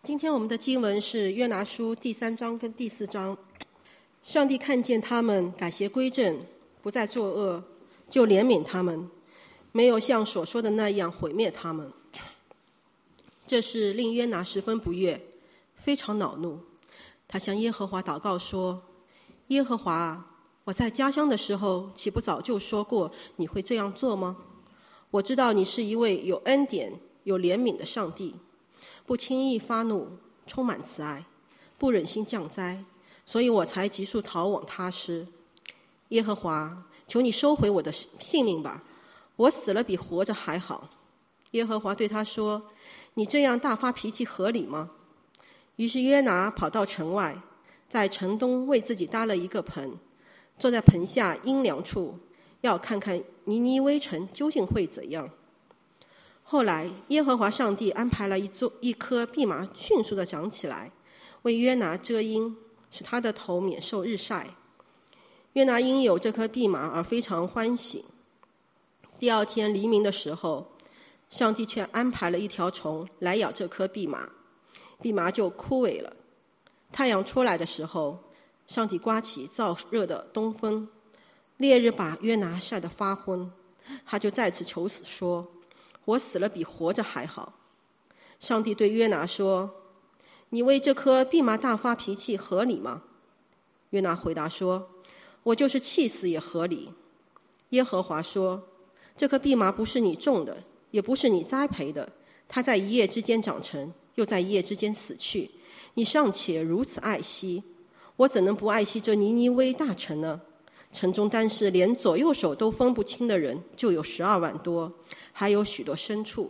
今天我们的经文是约拿书第3章跟第4章。上帝看见他们改邪归正，不再作恶，就怜悯他们，没有像所说的那样毁灭他们。这事令约拿十分不悦，非常恼怒。他向耶和华祷告说：耶和华啊，我在家乡的时候，岂不早就说过你会这样做吗？我知道你是一位有恩典、有怜悯的上帝，不轻易发怒，充满慈爱，不忍心降灾，所以我才急速逃往他施。耶和华，求你收回我的性命吧，我死了比活着还好。耶和华对他说：你这样大发脾气合理吗？于是约拿跑到城外，在城东为自己搭了一个棚，坐在棚下阴凉处，要看看尼尼微城究竟会怎样。后来耶和华上帝安排了一棵蓖麻迅速地长起来，为约拿遮阴，使他的头免受日晒。约拿因有这棵蓖麻而非常欢喜。第二天黎明的时候，上帝却安排了一条虫来咬这棵蓖麻，蓖麻就枯萎了。太阳出来的时候，上帝刮起燥热的东风，烈日把约拿晒得发昏，他就再次求死说：我死了比活着还好。上帝对约拿说：你为这棵蓖麻大发脾气合理吗？约拿回答说：我就是气死也合理。耶和华说：这棵蓖麻不是你种的，也不是你栽培的，它在一夜之间长成，又在一夜之间死去，你尚且如此爱惜，我怎能不爱惜这尼尼微大城呢？城中单是连左右手都分不清的人就有12万多，还有许多牲畜。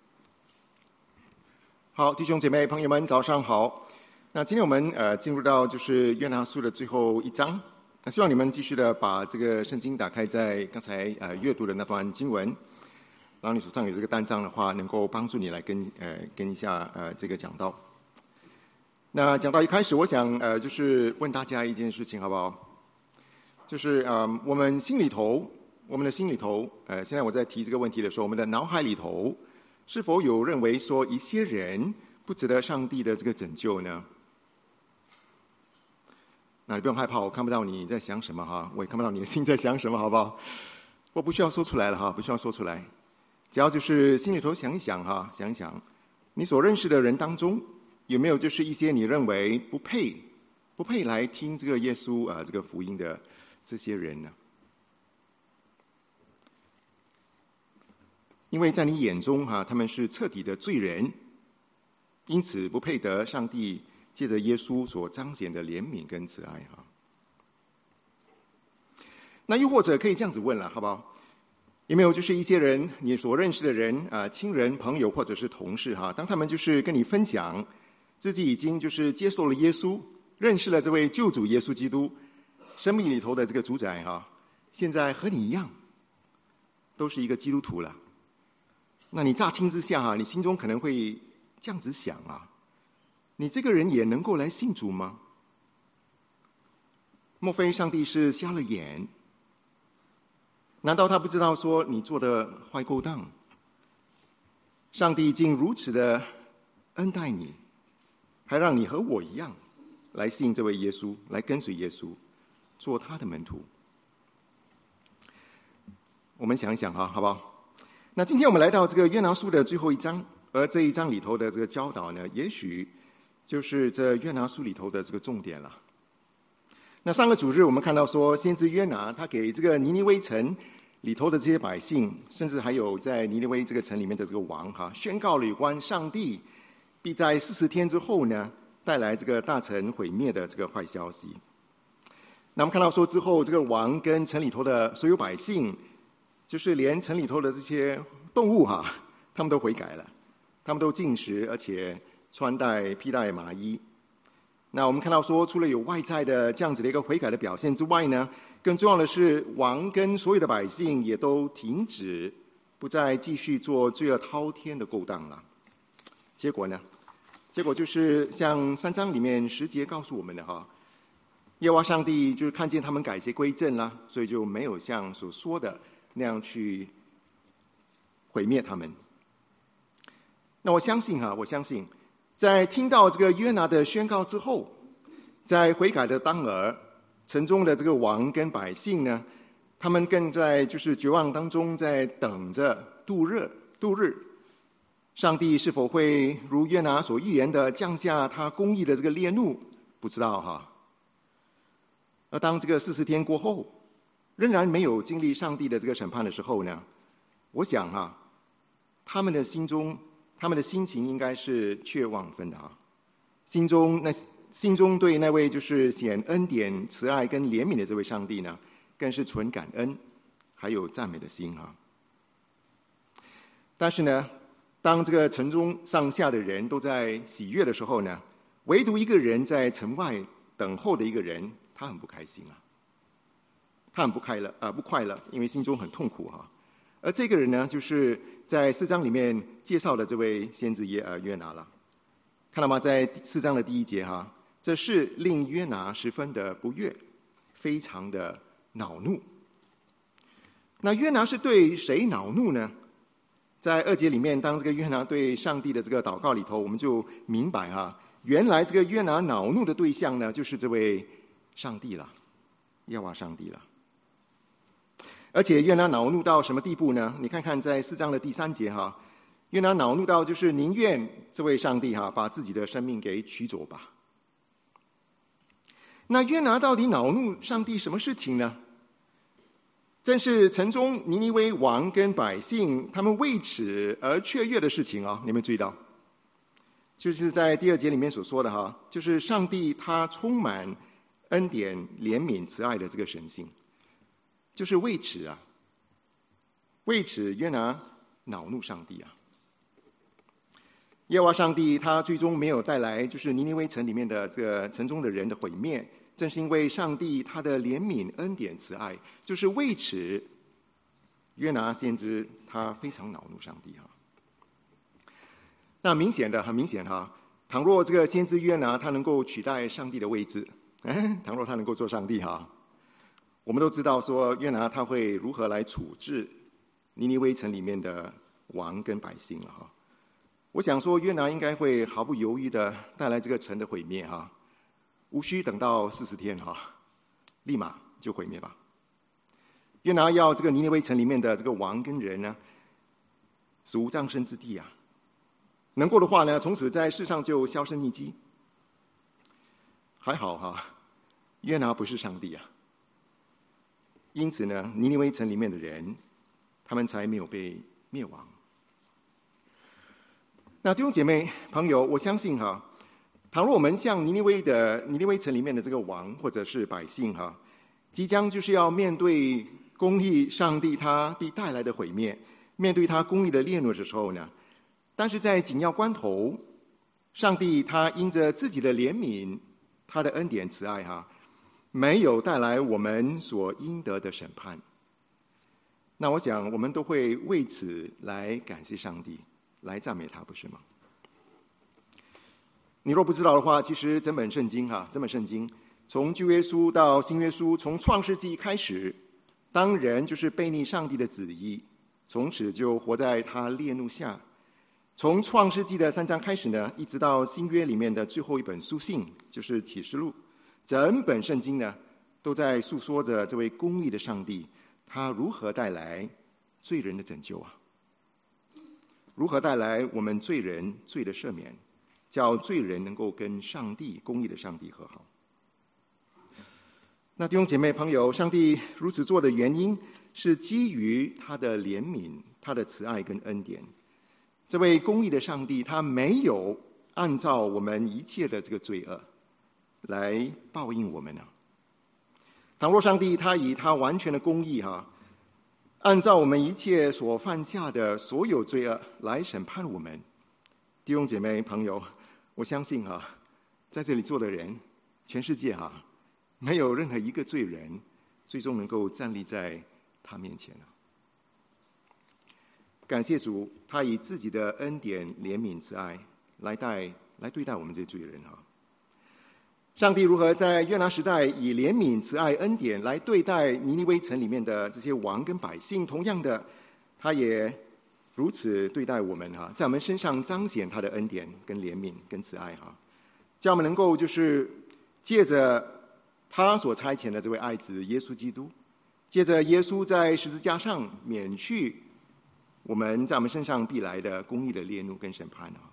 好，弟兄姐妹朋友们，早上好。那今天我们进入到就是约拿书的最后一章。那希望你们继续的把这个圣经打开在刚才阅读的那段经文，然后你手上有这个单章的话，能够帮助你来跟一下这个讲道。那讲到一开始，我想就是问大家一件事情，好不好？就是我们的心里头，现在我在提这个问题的时候，我们的脑海里头是否有认为说一些人不值得上帝的这个拯救呢？那你不用害怕，我看不到你在想什么哈，我也看不到你的心在想什么，好不好？我不需要说出来了哈，不需要说出来，只要就是心里头想一想哈，想一想，你所认识的人当中有没有就是一些你认为不配来听这个耶稣这个福音的这些人呢？因为在你眼中他们是彻底的罪人，因此不配得上帝借着耶稣所彰显的怜悯跟慈爱那又或者可以这样子问了，好不好？有没有就是一些人，你所认识的人亲人、朋友或者是同事当他们就是跟你分享自己已经就是接受了耶稣，认识了这位救主耶稣基督，生命里头的这个主宰现在和你一样，都是一个基督徒了。那你乍听之下你心中可能会这样子想你这个人也能够来信主吗？莫非上帝是瞎了眼？难道他不知道说你做的坏勾当？上帝竟如此的恩待你，还让你和我一样来信这位耶稣，来跟随耶稣，做他的门徒。我们想一想好不好？那今天我们来到这个约拿书的最后一章，而这一章里头的这个教导呢，也许就是这约拿书里头的这个重点了。那上个主日我们看到说，先知约拿他给这个尼尼微城里头的这些百姓，甚至还有在尼尼微这个城里面的这个王宣告了有关上帝必在40天之后呢，带来这个大城毁灭的这个坏消息。那我们看到说之后，这个王跟城里头的所有百姓，就是连城里头的这些动物他们都悔改了，他们都禁食，而且披戴麻衣。那我们看到说，除了有外在的这样子的一个悔改的表现之外呢，更重要的是王跟所有的百姓也都停止，不再继续做罪恶滔天的勾当了。结果呢？结果就是像3章里面10节告诉我们的耶和华上帝就是看见他们改邪归正了，所以就没有像所说的那样去毁灭他们。那我相信在听到这个约拿的宣告之后，在悔改的当儿，城中的这个王跟百姓呢，他们更在就是绝望当中，在等着度日。上帝是否会如约拿所预言的降下他公义的这个烈怒？不知道哈。而当这个40天过后，仍然没有经历上帝的这个审判的时候呢，我想他们的心情应该是却忘分的心中对那位就是显恩典、慈爱跟怜悯的这位上帝呢，更是存感恩还有赞美的心但是呢，当这个城中上下的人都在喜悦的时候呢，唯独一个人在城外等候的一个人，他很不开心他很不快乐，因为心中很痛苦而这个人呢，就是在4章里面介绍的这位先知约拿了。看到吗？在4章的第1节这事令约拿十分的不悦，非常的恼怒。那约拿是对谁恼怒呢？在2节里面，当这个约拿对上帝的这个祷告里头，我们就明白原来这个约拿恼怒的对象呢，就是这位上帝了，耶和华上帝了。而且约拿恼怒到什么地步呢？你看看在4章的第3节约拿恼怒到就是宁愿这位上帝把自己的生命给取走吧。那约拿到底恼怒上帝什么事情呢？正是城中尼尼微王跟百姓他们为此而雀跃的事情你们注意到，就是在第2节里面所说的就是上帝他充满恩典、怜悯、慈爱的这个神性，就是为此约拿恼怒上帝耶和华上帝他最终没有带来就是尼尼微城里面的这个城中的人的毁灭，正是因为上帝他的怜悯、恩典、慈爱，就是为此约拿先知他非常恼怒上帝那很明显倘若这个先知约拿他能够取代上帝的位置，倘若他能够做上帝我们都知道说约拿他会如何来处置尼尼微城里面的王跟百姓了我想说约拿应该会毫不犹豫的带来这个城的毁灭无需等到40天立马就毁灭吧。约拿要这个尼尼微城里面的这个王跟人呢，死无葬身之地能够的话呢，从此在世上就销声匿迹。还好约拿不是上帝因此呢，尼尼微城里面的人，他们才没有被灭亡。那弟兄姐妹朋友，我相信倘若我们像尼尼微城里面的这个王或者是百姓即将就是要面对公义上帝他必带来的毁灭，面对他公义的烈怒的时候呢，但是在紧要关头，上帝他因着自己的怜悯，他的恩典慈爱没有带来我们所应得的审判。那我想我们都会为此来感谢上帝，来赞美他，不是吗？你若不知道的话，其实整本圣经从旧约书到新约书，从创世纪开始，当人就是悖逆上帝的旨意，从此就活在他烈怒下。从创世纪的3章开始呢，一直到新约里面的最后一本书信，就是启示录，整本圣经呢都在诉说着这位公义的上帝，他如何带来罪人的拯救如何带来我们罪人罪的赦免，叫罪人能够跟上帝公义的上帝和好。那弟兄姐妹朋友，上帝如此做的原因是基于他的怜悯、他的慈爱跟恩典。这位公义的上帝他没有按照我们一切的这个罪恶来报应我们倘若上帝他以他完全的公义按照我们一切所犯下的所有罪恶来审判我们，弟兄姐妹朋友，我相信在这里坐的人，全世界没有任何一个罪人最终能够站立在他面前感谢主，他以自己的恩典、怜悯、慈爱来对待我们这些罪人上帝如何在约拿时代以怜悯、慈爱、恩典来对待尼尼微城里面的这些王跟百姓，同样的，他也如此对待我们哈，在我们身上彰显他的恩典跟怜悯跟慈爱哈，叫我们能够就是借着他所差遣的这位爱子耶稣基督，借着耶稣在十字架上免去我们在我们身上必来的公义的烈怒跟审判啊。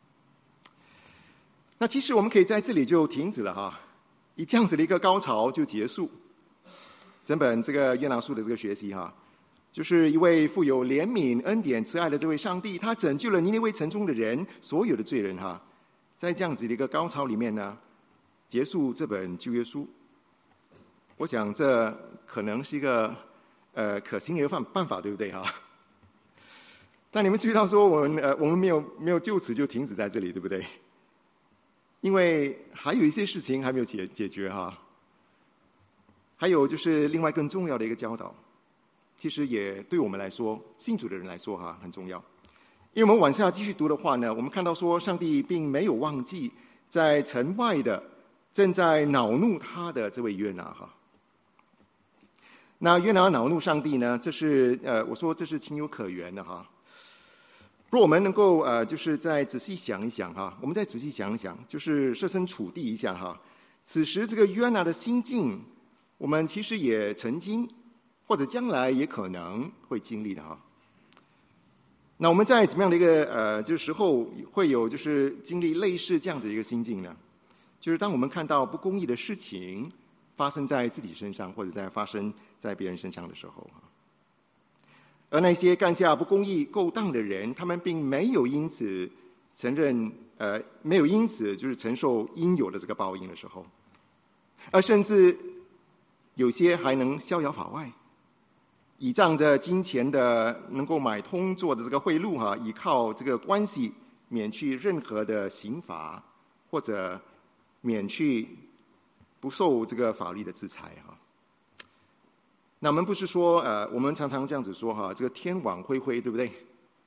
那其实我们可以在这里就停止了哈，以这样子的一个高潮就结束整本这个约拿书的这个学习哈。就是一位富有怜悯、恩典、慈爱的这位上帝，他拯救了尼尼微城中的人，所有的罪人哈，在这样子的一个高潮里面呢，结束这本旧约书。我想这可能是一个可行的办法，对不对哈？但你们注意到说，我们没有就此就停止在这里，对不对？因为还有一些事情还没有解决哈。还有就是另外更重要的一个教导。其实也对我们来说，信主的人来说哈很重要，因为我们往下继续读的话呢，我们看到说上帝并没有忘记在城外的正在恼怒他的这位约拿哈。那约拿恼怒上帝呢，这是我说这是情有可原的哈。如果我们能够就是再仔细想一想哈，我们再仔细想一想，就是设身处地一下哈，此时这个约拿的心境，我们其实也曾经。或者将来也可能会经历的哈。那我们在怎么样的一个就是时候会有就是经历类似这样的一个心境呢？就是当我们看到不公义的事情发生在自己身上，或者在发生在别人身上的时候，而那些干下不公义勾当的人，他们并没有因此承认没有因此就是承受应有的这个报应的时候，而甚至有些还能逍遥法外。倚仗着金钱的能够买通做的这个贿赂哈，依靠这个关系免去任何的刑罚，或者免去不受这个法律的制裁哈。那我们不是说我们常常这样子说哈，这个天网恢恢，对不对？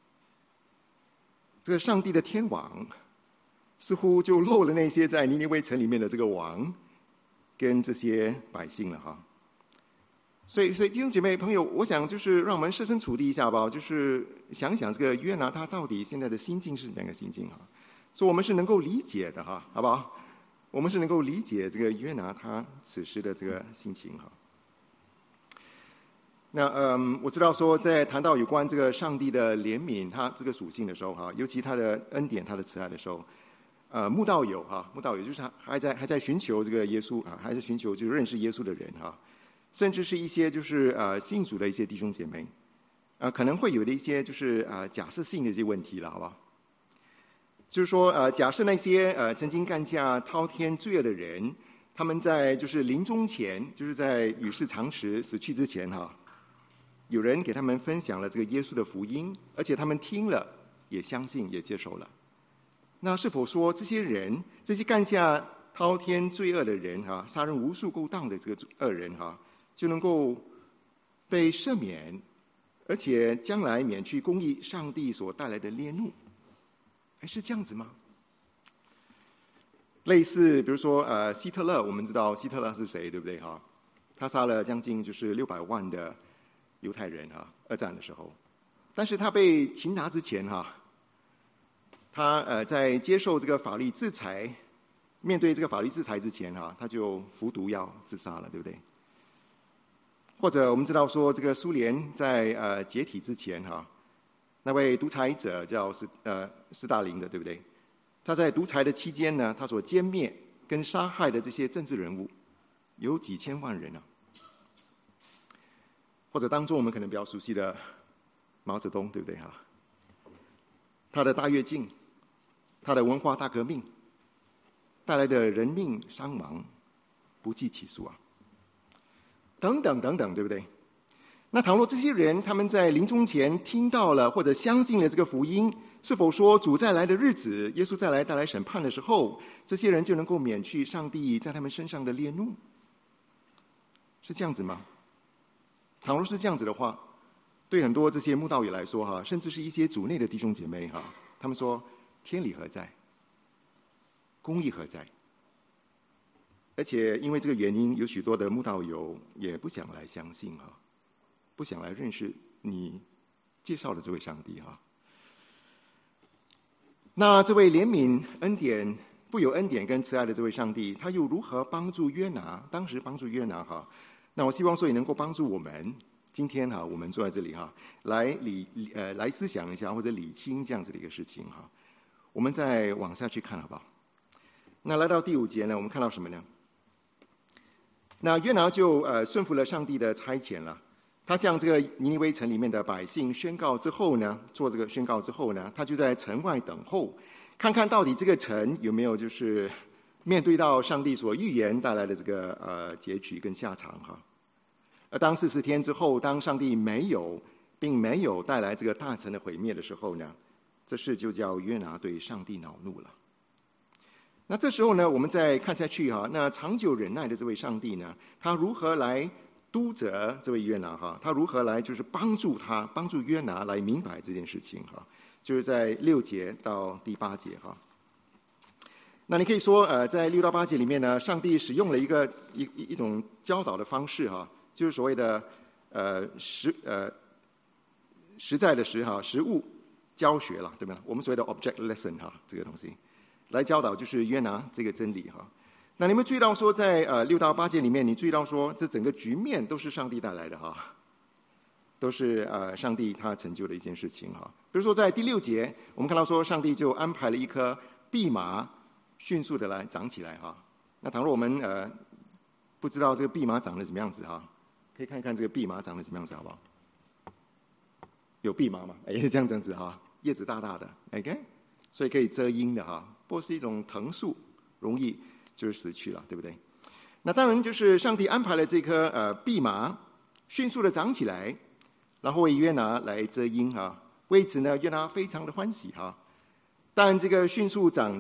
这个上帝的天网似乎就漏了那些在尼尼微城里面的这个王跟这些百姓了哈。所以弟兄姐妹朋友，我想就是让我们设身处地一下吧，就是想想这个约拿他到底现在的心境是怎么样的心境哈，所以我们是能够理解的哈，好不好？我们是能够理解这个约拿他此时的这个心情哈。那我知道说在谈到有关这个上帝的怜悯他这个属性的时候哈，尤其他的恩典他的慈爱的时候，慕道友就是还在寻求这个耶稣啊，还在寻求就是认识耶稣的人哈。甚至是一些就是信主的一些弟兄姐妹，可能会有的一些就是假设性的一些问题了，好不好？就是说假设那些曾经干下滔天罪恶的人，他们在就是临终前，就是在与世长辞死去之前哈，有人给他们分享了这个耶稣的福音，而且他们听了也相信也接受了。那是否说这些人，这些干下滔天罪恶的人哈，杀人无数勾当的这个恶人哈，就能够被赦免，而且将来免去公义上帝所带来的烈怒？是这样子吗？类似比如说希特勒，我们知道希特勒是谁，对不对哈？他杀了将近就是600万的犹太人哈，二战的时候。但是他被擒拿之前哈，他在接受这个法律制裁，面对这个法律制裁之前哈，他就服毒药自杀了，对不对？或者我们知道说，这个苏联在解体之前哈，那位独裁者叫斯大林的，对不对？他在独裁的期间呢，他所歼灭跟杀害的这些政治人物有几千万人啊。或者当中我们可能比较熟悉的毛泽东，对不对哈？他的大跃进，他的文化大革命带来的人命伤亡不计其数啊。等等等等，对不对？那倘若这些人他们在临终前听到了或者相信了这个福音，是否说主再来的日子，耶稣再来带来审判的时候，这些人就能够免去上帝在他们身上的烈怒？是这样子吗？倘若是这样子的话，对很多这些慕道友来说哈，甚至是一些主内的弟兄姐妹哈，他们说天理何在？公义何在？而且因为这个原因，有许多的慕道友也不想来相信哈，不想来认识你介绍了这位上帝哈。那这位怜悯恩典、富有恩典跟慈爱的这位上帝，他又如何帮助约拿？当时帮助约拿哈，那我希望说也能够帮助我们。今天哈，我们坐在这里哈，来思想一下或者理清这样子的一个事情哈。我们再往下去看好不好？那来到第5节呢，我们看到什么呢？那约拿就顺服了上帝的差遣了。他向这个尼尼微城里面的百姓宣告之后呢，做这个宣告之后呢，他就在城外等候，看看到底这个城有没有就是面对到上帝所预言带来的这个结局跟下场哈。而当40天之后，当上帝并没有带来这个大城的毁灭的时候呢，这事就叫约拿对上帝恼怒了。那这时候呢，我们再看下去哈，那长久忍耐的这位上帝呢，他如何来督责这位约拿哈？他如何来就是帮助约拿来明白这件事情哈？就是在6节到第8节哈。那你可以说在6到8节里面呢，上帝使用了一种教导的方式哈，就是所谓的实在的实务教学了，对吧？我们所谓的 object lesson 哈，这个东西来教导就是约拿这个真理哈。那你们注意到说，在6到8节里面，你注意到说，这整个局面都是上帝带来的哈，都是上帝他成就的一件事情哈。比如说在第6节，我们看到说，上帝就安排了一棵蓖麻迅速的来长起来哈。那倘若我们不知道这个蓖麻长得怎么样子哈，可以看看这个蓖麻长得怎么样子好不好？有蓖麻吗？是这样子哈，叶子大大的 ，OK， 所以可以遮阴的哈。不过是一种藤树，容易就是死去了，对不对？那当然就是上帝安排了这棵蓖麻迅速的长起来，然后为约拿来遮阴哈。为此呢，约拿非常的欢喜哈。但这个迅速长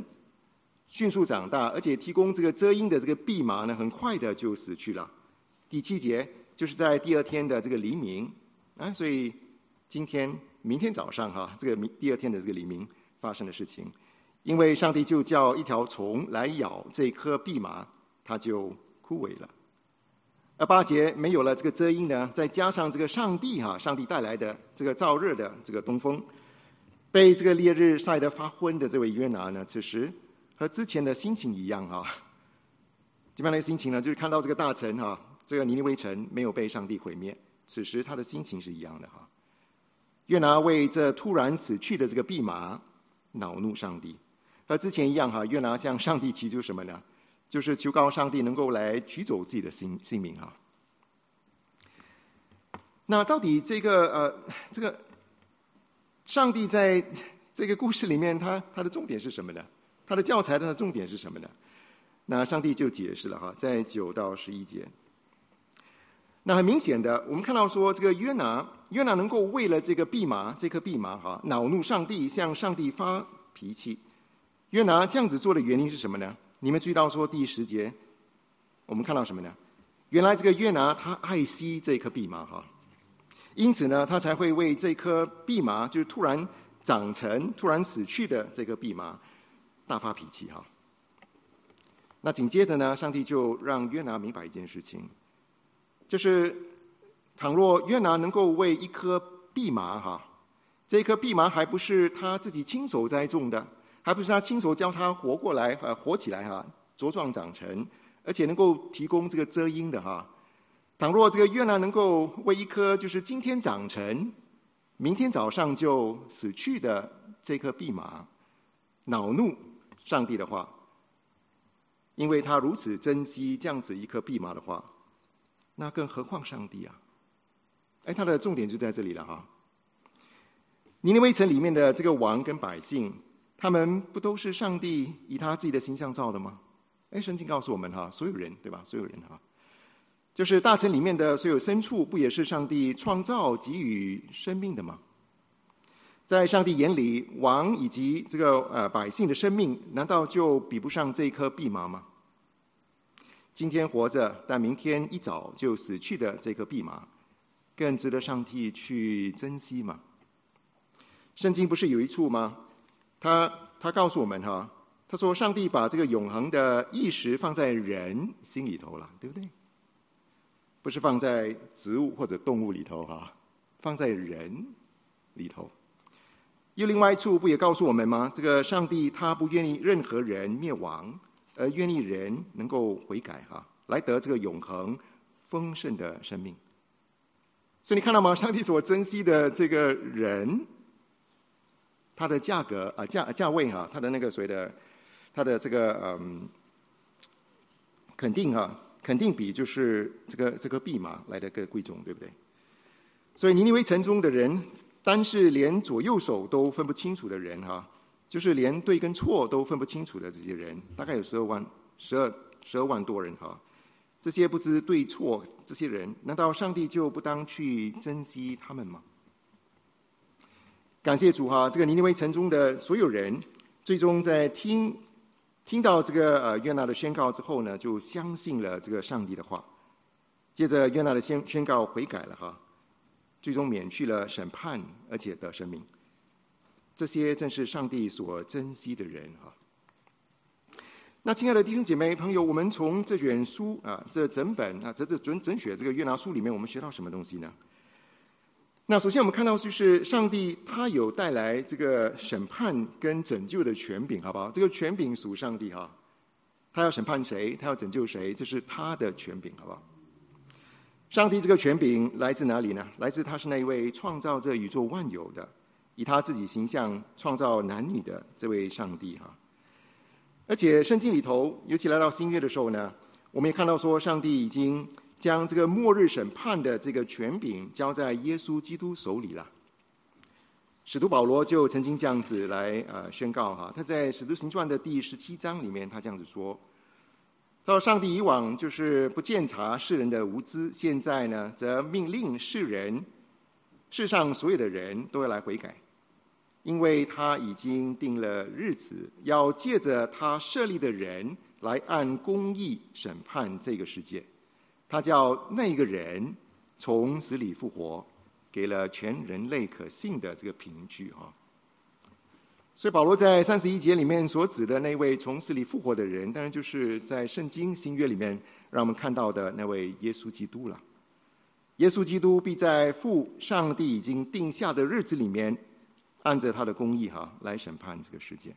大，而且提供这个遮阴的这个蓖麻呢，很快的就死去了。第7节就是在第2天的这个黎明所以明天早上哈，这个第2天的这个黎明发生的事情。因为上帝就叫一条虫来咬这棵蓖麻，它就枯萎了。而8节没有了这个遮阴呢，再加上这个上帝带来的这个燥热的这个东风，被这个烈日晒得发昏的这位约拿呢，此时和之前的心情一样基本上的心情呢，就是看到这个大城这个尼尼微城没有被上帝毁灭，此时他的心情是一样的约拿为这突然死去的这个蓖麻恼怒上帝。和之前一样约拿向上帝祈求什么呢？就是求告上帝能够来取走自己的性命那到底这个上帝在这个故事里面，他的重点是什么呢？他的教材的重点是什么呢？那上帝就解释了在9到11节。那很明显的，我们看到说，这个约拿能够为了这棵蓖麻恼怒上帝，向上帝发脾气。约拿这样子做的原因是什么呢？你们注意到说第10节，我们看到什么呢？原来这个约拿他爱惜这棵蓖麻因此呢，他才会为这棵蓖麻就是突然长成、突然死去的这棵蓖麻大发脾气那紧接着呢，上帝就让约拿明白一件事情，就是倘若约拿能够为一棵蓖麻这棵蓖麻还不是他自己亲手栽种的，还不是他亲手教他活起来茁壮长成，而且能够提供这个遮阴的倘若这个约拿能够为一棵就是今天长成，明天早上就死去的这棵蓖麻恼怒上帝的话，因为他如此珍惜这样子一棵蓖麻的话，那更何况上帝他的重点就在这里了尼尼微城里面的这个王跟百姓，他们不都是上帝以他自己的形象造的吗？圣经告诉我们所有人，对吧？所有人就是大城里面的所有牲畜，不也是上帝创造给予生命的吗？在上帝眼里，王以及这个百姓的生命，难道就比不上这棵蓖麻吗？今天活着，但明天一早就死去的这棵蓖麻，更值得上帝去珍惜吗？圣经不是有一处吗？他告诉我们他说上帝把这个永恒的意识放在人心里头了，对不对？不是放在植物或者动物里头放在人里头。又另外一处不也告诉我们吗？这个上帝他不愿意任何人灭亡，而愿意人能够悔改来得这个永恒丰盛的生命。所以你看到吗？上帝所珍惜的这个人，他的价格价位他的那个谁的，他的这个肯定比就是这个币嘛来的更贵重，对不对？所以尼尼微城中的人，单是连左右手都分不清楚的人就是连对跟错都分不清楚的这些人，大概有12万多人这些不知对错这些人，难道上帝就不当去珍惜他们吗？感谢主这个尼尼微城中的所有人，最终在听到这个约拿的宣告之后呢，就相信了这个上帝的话。接着约拿的宣告悔改了最终免去了审判，而且得生命。这些正是上帝所珍惜的人那亲爱的弟兄姐妹朋友，我们从这卷书这整本这整学这个约拿书里面，我们学到什么东西呢？那首先我们看到就是上帝他有带来这个审判跟拯救的权柄，好不好？这个权柄属上帝他要审判谁，他要拯救谁，这是他的权柄，好不好？上帝这个权柄来自哪里呢？来自他是那一位创造这宇宙万有的，以他自己形象创造男女的这位上帝而且圣经里头，尤其来到新约的时候呢，我们也看到说，上帝已经将这个末日审判的这个权柄交在耶稣基督手里了。使徒保罗就曾经这样子来宣告他在使徒行传的第17章里面，他这样子说：照上帝以往就是不鉴察世人的无知，现在呢，则命令世上所有的人都要来悔改，因为他已经定了日子，要借着他设立的人来按公义审判这个世界。他叫那个人从死里复活，给了全人类可信的这个凭据所以保罗在31节里面所指的那位从死里复活的人，当然就是在圣经新约里面让我们看到的那位耶稣基督了。耶稣基督必在父上帝已经定下的日子里面，按着他的公义来审判这个世界。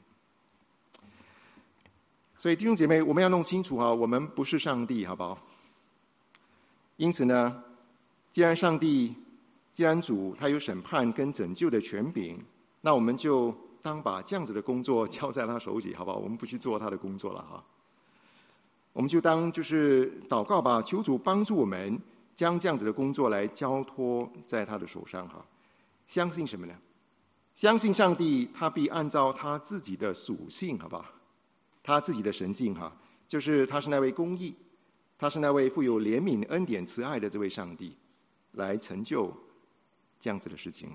所以弟兄姐妹，我们要弄清楚我们不是上帝，好不好？因此呢，既然主他有审判跟拯救的权柄，那我们就当把这样子的工作交在他手里，好不好？我们不去做他的工作了我们就当就是祷告吧，求主帮助我们将这样子的工作来交托在他的手上相信什么呢？相信上帝他必按照他自己的属性，好不好？他自己的神性就是他是那位公义，他是那位富有怜悯恩典慈爱的这位上帝，来成就这样子的事情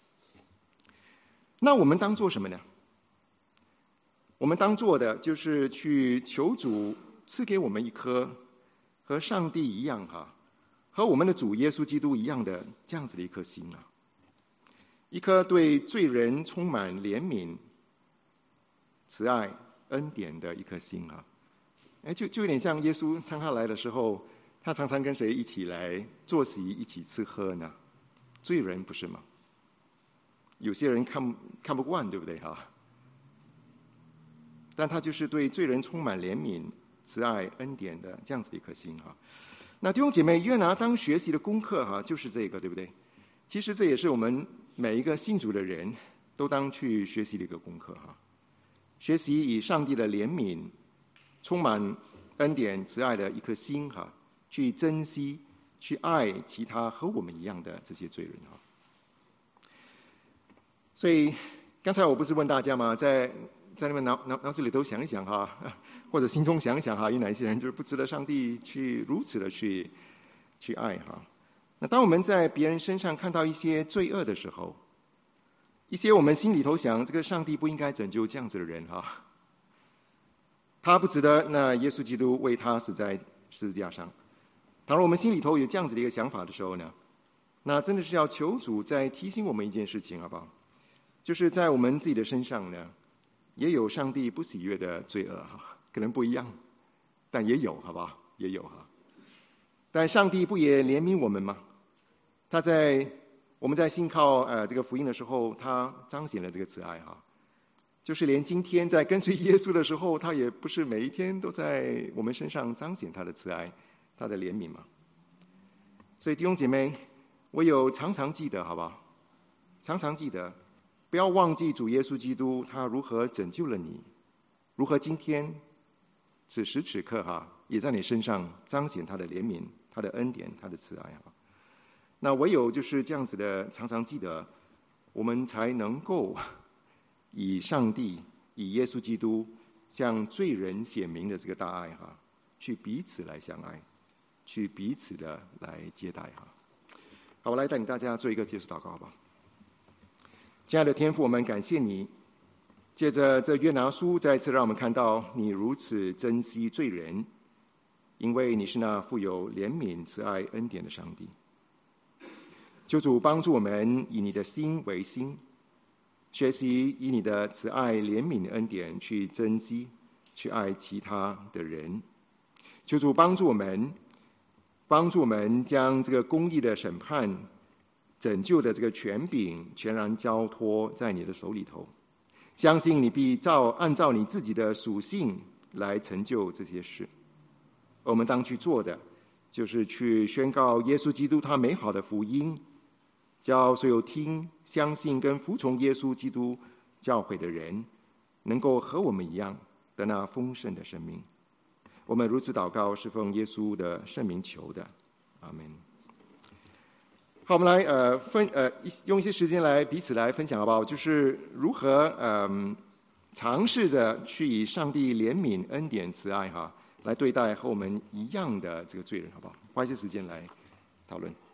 那我们当做什么呢？我们当做的就是去求主赐给我们一颗和上帝一样和我们的主耶稣基督一样的这样子的一颗心一颗对罪人充满怜悯慈爱恩典的一颗心就有点像耶稣当他来的时候，他常常跟谁一起来坐席一起吃喝呢？罪人不是吗？有些人看不惯，对不对但他就是对罪人充满怜悯慈爱恩典的这样子的一颗心那弟兄姐妹，约拿当学习的功课就是这个，对不对？其实这也是我们每一个信主的人都当去学习的一个功课学习以上帝的怜悯充满恩典慈爱的一颗心去珍惜去爱其他和我们一样的这些罪人所以刚才我不是问大家吗？在你们脑子里头想一想或者心中想一想有哪一些人就是不值得上帝去如此的去爱那当我们在别人身上看到一些罪恶的时候，一些我们心里头想这个上帝不应该拯救这样子的人他不值得那耶稣基督为他死在十字架上。倘若我们心里头有这样子的一个想法的时候呢，那真的是要求主再提醒我们一件事情，好不好？就是在我们自己的身上呢，也有上帝不喜悦的罪恶可能不一样，但也有，好不好？也有但上帝不也怜悯我们吗？他在我们在信靠这个福音的时候，他彰显了这个慈爱哈。就是连今天在跟随耶稣的时候，他也不是每一天都在我们身上彰显他的慈爱、他的怜悯嘛。所以弟兄姐妹，唯有常常记得，好不好？常常记得，不要忘记主耶稣基督他如何拯救了你，如何今天此时此刻也在你身上彰显他的怜悯、他的恩典、他的慈爱哈。那唯有就是这样子的，常常记得，我们才能够以上帝、以耶稣基督向罪人显明的这个大爱去彼此来相爱，去彼此的来接待好，我来带领大家做一个结束祷告，好不好？亲爱的天父，我们感谢你，借着这约拿书再次让我们看到你如此珍惜罪人，因为你是那富有怜悯、慈爱、恩典的上帝。求主帮助我们以你的心为心，学习以你的慈爱、怜悯、恩典去珍惜、去爱其他的人。求主帮助我们将这个公义的审判、拯救的这个权柄全然交托在你的手里头，相信你必按照你自己的属性来成就这些事。而我们当去做的，就是去宣告耶稣基督他美好的福音，叫所有听、相信跟服从耶稣基督教诲的人，能够和我们一样得那丰盛的生命。我们如此祷告，是奉耶稣的圣名求的，阿们。好，我们来用一些时间来彼此来分享，好不好？就是如何尝试着去以上帝怜悯、恩典、慈爱来对待和我们一样的这个罪人，好不好？花一些时间来讨论。